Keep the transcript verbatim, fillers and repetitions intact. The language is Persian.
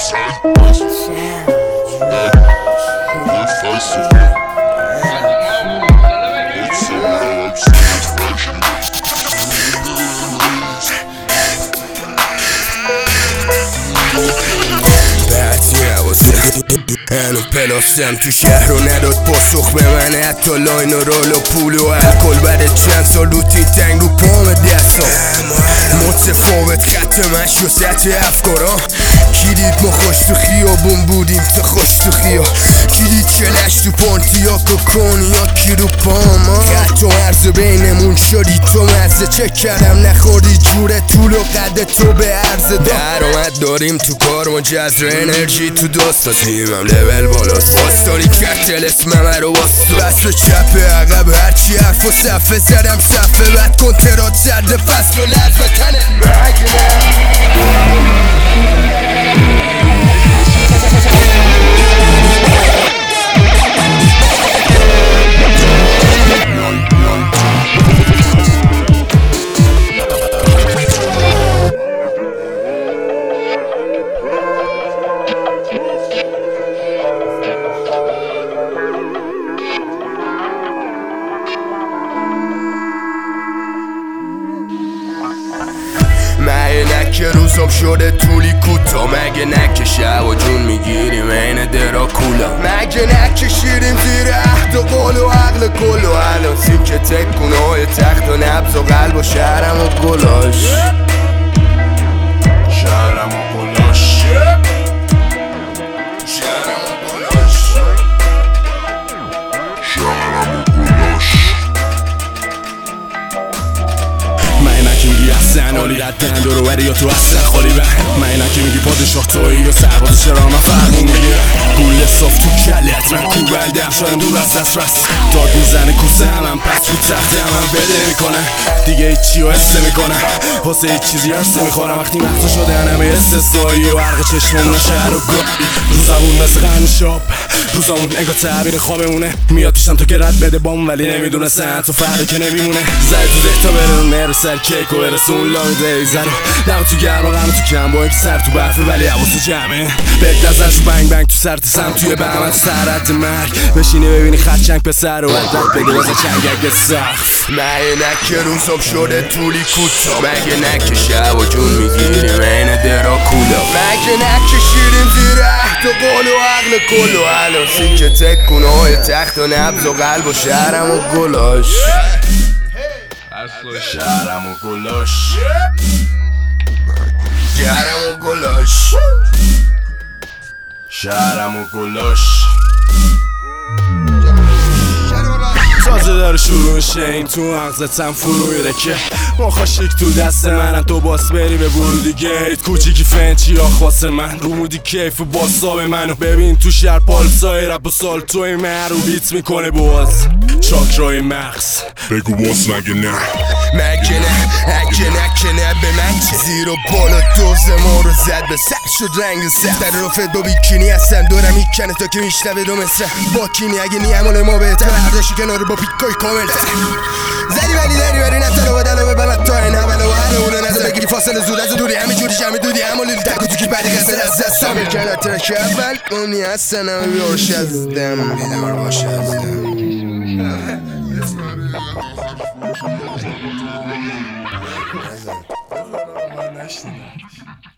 هنو پلاستم تو شهر رو نداد پاسخ به من، حتی لاین و رال و پول و الکل. بعد چند سال روتین تنگ رو پام دستم متفاوت خط مشی و سطح افکارا. کی دید ما خوش تو خیابون بودیم تا خوش تو خیا، کی دید کلش تو پانتیاک و کونیاک کی رو پاما. خط و عرض بینمون شدی تو مزه، چه کردم نخوردی جوره طول و قد تو به عرض درآمد داریم تو کار و جذر انرژی تو دستا. تیمم لول بالاست باستانی کرد تلس ممه رو باستو بس و چپ عقب هرچی حرف و صفه زدم صفه بعد کنترات زرد فصل و لرز و تنه که روزم شده طولی کوتا، مگه نکه شب و جون میگیریم این دراکولا، مگه نکه شیریم زیر عهد و قول و عقل کل و الان سیکه تکونه های تخت و نبض و قلب و شهرم و گلاش شهرم و گلاش شهرم و گلاش شهرم و گلاش. من نکی میگی اصلا عالی ردن دورو بری یا تو اصلا خالی بر من نکی میگی پادشاه تویی یا سرباز چرا من فرمون میگیرم گوله صاف تو کلت من کوبندم شدم دور از دست رست داد میزنه کوسه همم پس رو تخته همم بده میکنم دیگه هیچی رو حسه میکنم واسه هیچ چیزی هسته میخورم وقتی مخصا شده همه استثنایی و عرق چشممونه شهر و گل روزمون مثل غنشاب روزمون انگار تعبیر خوابمونه میاد پیشم تو که رد بده بام ولی نمیدونه ساعت و فرقی که نمیمونه زد تو زهتا بره رو سر کیک و برسون لای دیزن دم تو گرم و غم تو کم با اینکه سر تو برفه ولی حواسو جمعه بگ نزنش بنگ بنگ تو سر تسم توی بهمن سرد مرگ بشینی ببینی خرچنگ پسر و عدد بگی واسه چنگک سخت. مگه نکه روزم شده طولی کوتا، مگه نکه شب و جون میگیریم این دراکولا، مگه نکه شیریم زیر عهد و قول و عقل کل و الان سیکه تکونه های تخت و نبض و قلب و شهرم و گلاش شهرم و گلاش شهرم و گلاش شهرم و گلاش تازه داره شروع شه این تو مغزتم فرو میره که مخاشیک تو دست منم تو باس بری به ورودی گیت کوچیکی فنچی آخ واسه من رو مودی کیف و باسا به منو ببین تو شهر پالسای رب و سال توی من رو بیت میکنه باز چاکرای مغز بگو باس مگه نه مگه نه اگه نه که نه به من چه زیر و بالا دوز ما رو زد به سر شد رنگ سخت در رفت با بیکینی هستن دورم میکنه تا که میشنوه دو مصره با کینی اگه نیمال ما بهتر هرداشی کنار با پیکای کامل زدی ولی داری بری نتر و بدلو ببرد تا این اول و هر اونو نظر بگیری فاصله زود از دوری همه جوری شمی دودی همه لیل تک و توکی بعدی قصد از دست هم میکنه ترک اول اونی هستن همه بیارش از دم بیارش از دم